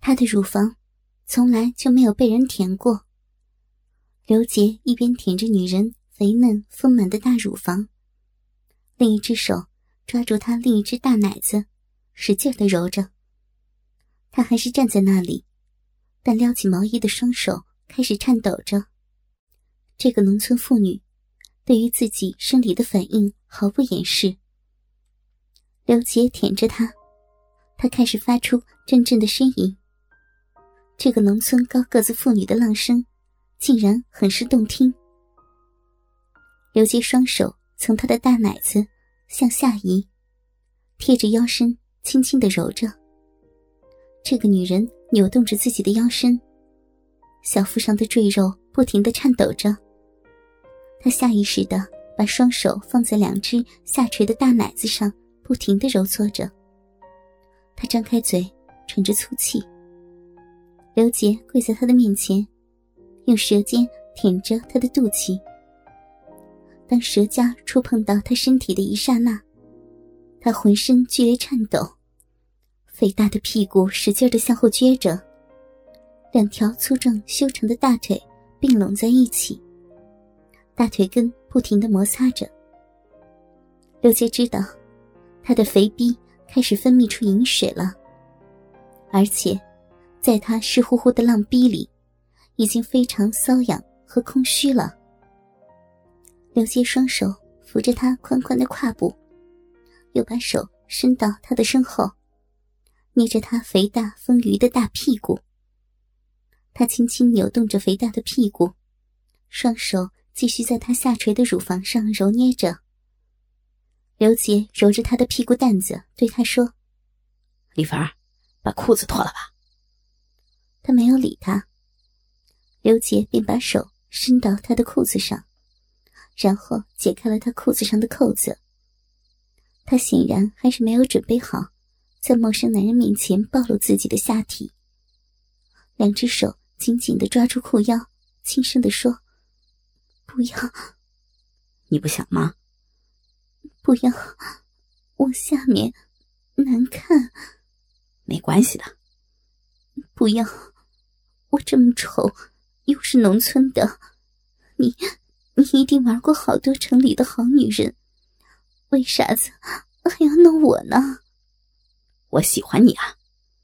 她的乳房从来就没有被人舔过。刘杰一边舔着女人肥嫩丰满的大乳房，另一只手抓住她另一只大奶子，使劲地揉着。他还是站在那里，但撩起毛衣的双手开始颤抖着。这个农村妇女对于自己生理的反应毫不掩饰。刘杰舔着她，她开始发出阵阵的呻吟。这个农村高个子妇女的浪声竟然很是动听。刘杰双手从她的大奶子向下移，贴着腰身轻轻地揉着。这个女人扭动着自己的腰身，小腹上的赘肉不停地颤抖着。她下意识地把双手放在两只下垂的大奶子上，不停地揉搓着。她张开嘴，喘着粗气。刘杰跪在她的面前，用舌尖舔着她的肚脐。当舌尖触碰到她身体的一刹那，她浑身剧烈颤抖，肥大的屁股使劲地向后撅着，两条粗壮修长的大腿并拢在一起，大腿根不停地摩擦着。刘杰知道他的肥逼开始分泌出饮水了，而且在他湿乎乎的浪逼里已经非常瘙痒和空虚了。刘杰双手扶着他宽宽的胯部，又把手伸到他的身后，捏着他肥大丰腴的大屁股。他轻轻扭动着肥大的屁股，双手继续在他下垂的乳房上揉捏着。刘杰揉着他的屁股蛋子，对他说：“ 丽芬儿，把裤子脱了吧。” 他没有理他。刘杰便把手伸到他的裤子上，然后解开了他裤子上的扣子。他显然还是没有准备好在陌生男人面前暴露自己的下体，两只手紧紧地抓住裤腰，轻声地说：“不要。”“ 你不想吗？”“ 不要，我下面难看。”“ 没关系的。”“ 不要，我这么丑，又是农村的，你一定玩过好多城里的好女人，为啥子还要弄我呢？”“ 我喜欢你啊。”“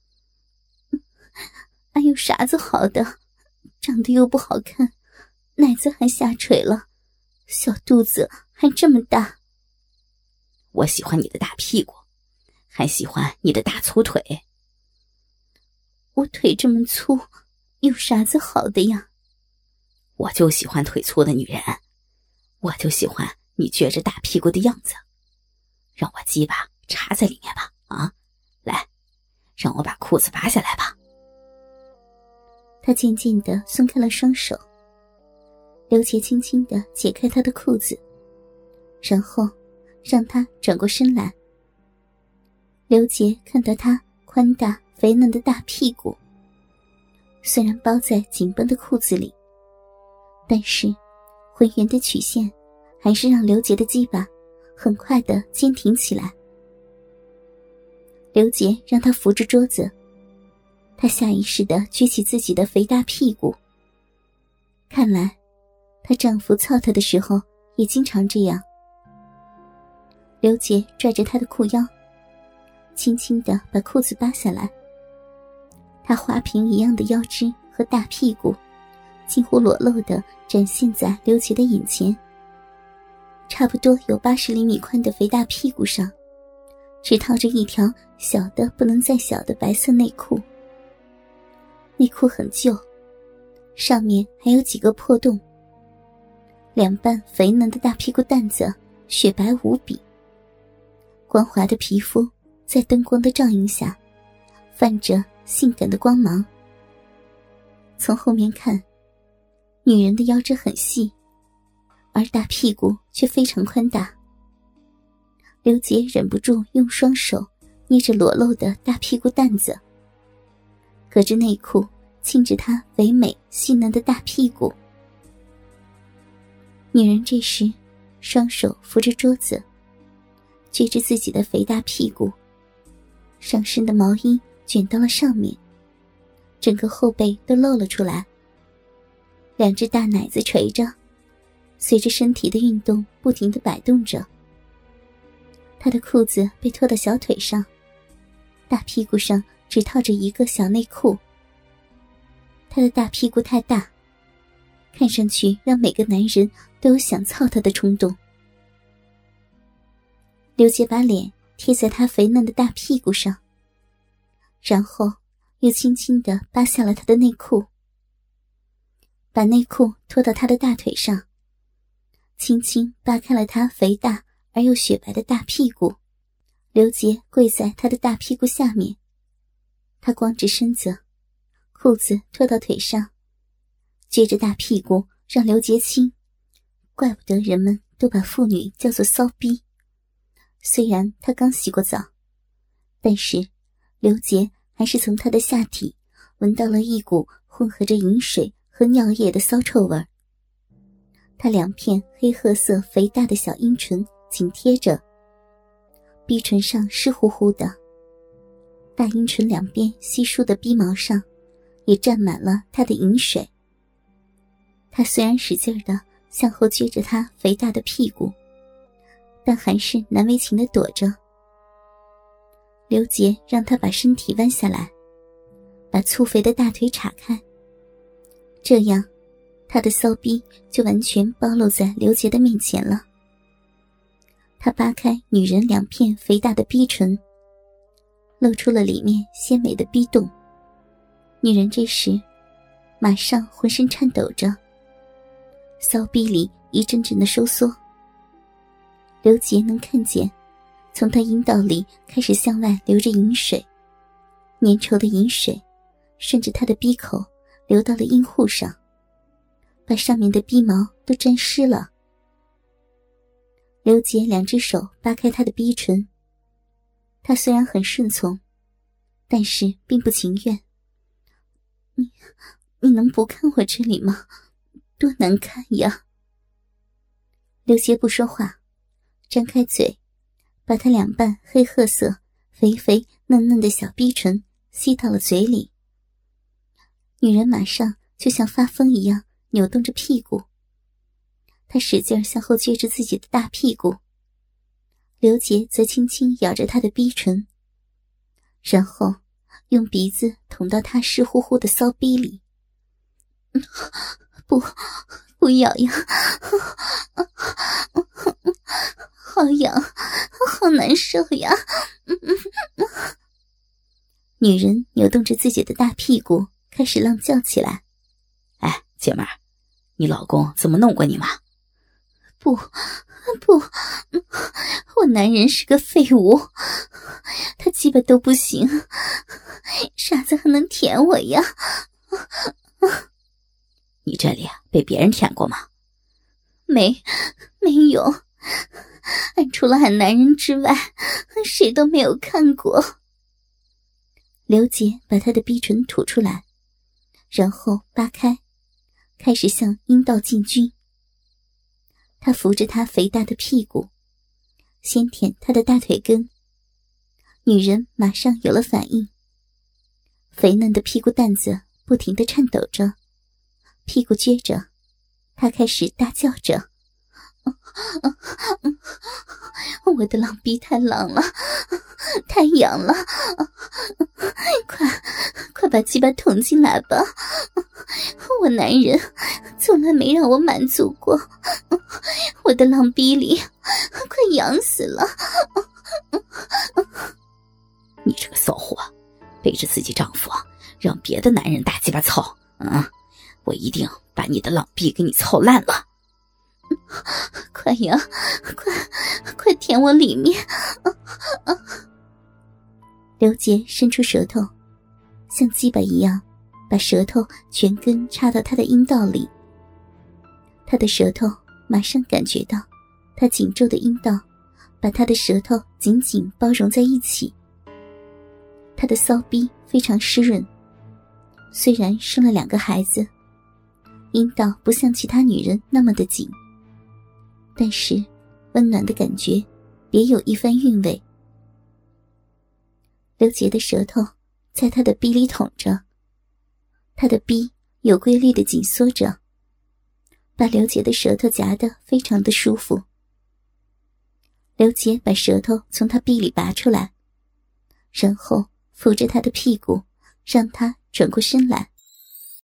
还有啥子好的？长得又不好看，奶子还下垂了，小肚子还这么大。”“ 我喜欢你的大屁股，还喜欢你的大粗腿。”“ 我腿这么粗，有啥子好的呀？”“ 我就喜欢腿粗的女人，我就喜欢你撅着大屁股的样子。让我鸡巴插在里面吧，啊，来，让我把裤子拔下来吧。” 他渐渐地松开了双手，刘杰轻轻地解开他的裤子，然后让他转过身来。刘杰看到他宽大肥嫩的大屁股，虽然包在紧绷的裤子里，但是浑圆的曲线还是让刘杰的鸡巴很快地坚挺起来。刘杰让他扶着桌子，他下意识地撅起自己的肥大屁股。看来她丈夫操她的时候也经常这样。刘杰拽着她的裤腰，轻轻地把裤子扒下来。她花瓶一样的腰肢和大屁股近乎裸露地展现在刘杰的眼前。差不多有80厘米宽的肥大屁股上只套着一条小的不能再小的白色内裤。内裤很旧，上面还有几个破洞。两瓣肥嫩的大屁股蛋子雪白无比，光滑的皮肤在灯光的照映下泛着性感的光芒。从后面看，女人的腰肢很细，而大屁股却非常宽大。刘杰忍不住用双手捏着裸露的大屁股蛋子，隔着内裤亲着她唯美细嫩的大屁股。女人这时双手扶着桌子，撅着自己的肥大屁股，上身的毛衣卷到了上面， 整个后背都露了出来，两只大奶子垂着，随着身体的运动不停地摆动着。她的裤子被拖到小腿上，大屁股上只套着一个小内裤。她的大屁股太大，看上去让每个男人都有想操她的冲动。刘杰把脸贴在她肥嫩的大屁股上，然后又轻轻地扒下了她的内裤，把内裤拖到她的大腿上，轻轻扒开了她肥大而又雪白的大屁股。刘杰跪在她的大屁股下面，她光着身子，裤子拖到腿上，撅着大屁股让刘杰亲。怪不得人们都把妇女叫做骚逼。虽然她刚洗过澡，但是刘杰还是从她的下体闻到了一股混合着饮水和尿液的骚臭味。她两片黑褐色肥大的小阴唇紧贴着，逼唇上湿乎乎的，大阴唇两边稀疏的逼毛上也沾满了她的饮水。她虽然使劲地向后撅着她肥大的屁股，但还是难为情地躲着。刘杰让她把身体弯下来，把粗肥的大腿岔开，这样她的骚逼就完全暴露在刘杰的面前了。他扒开女人两片肥大的逼唇，露出了里面鲜美的逼洞。女人这时马上浑身颤抖着，骚逼里一阵阵的收缩。刘杰能看见从她阴道里开始向外流着饮水，粘稠的饮水顺着她的逼口流到了阴户上，把上面的逼毛都沾湿了。刘杰两只手扒开她的逼唇，她虽然很顺从，但是并不情愿。你能不看我这里吗？多难看呀！刘杰不说话，张开嘴，把她两瓣黑褐色、肥肥嫩嫩的小逼唇吸到了嘴里。女人马上就像发疯一样扭动着屁股，她使劲向后撅着自己的大屁股，刘杰则轻轻咬着她的逼唇，然后用鼻子捅到她湿乎乎的骚逼里。不要呀，好痒，好难受呀！女人扭动着自己的大屁股，开始浪叫起来。 哎，姐妹儿，你老公怎么弄过你吗？ 不，我男人是个废物，他鸡巴都不行，傻子还能舔我呀？ 你这里被别人舔过吗？ 没有，俺除了俺男人之外，谁都没有看过。刘杰把他的逼唇吐出来，然后扒开，开始向阴道进军。他扶着他肥大的屁股，先舔他的大腿根。女人马上有了反应，肥嫩的屁股蛋子不停地颤抖着，屁股撅着，她开始大叫着：我的浪逼太浪了，太痒了，快把鸡巴捅进来吧，我男人从来没让我满足过，我的浪逼里快痒死了。 你这个骚货，背着自己丈夫让别的男人大鸡巴操，我一定把你的浪逼给你操烂了。 快呀，快舔我里面！刘杰伸出舌头，像鸡巴一样把舌头全根插到他的阴道里。他的舌头马上感觉到他紧皱的阴道把他的舌头紧紧包容在一起。他的骚逼非常湿润，虽然生了2个孩子，阴道不像其他女人那么的紧，但是温暖的感觉别有一番韵味。刘杰的舌头在他的逼里捅着， 他的逼有规律的紧缩着，把刘杰的舌头夹得非常的舒服。刘杰把舌头从他逼里拔出来，然后扶着他的屁股，让他转过身来。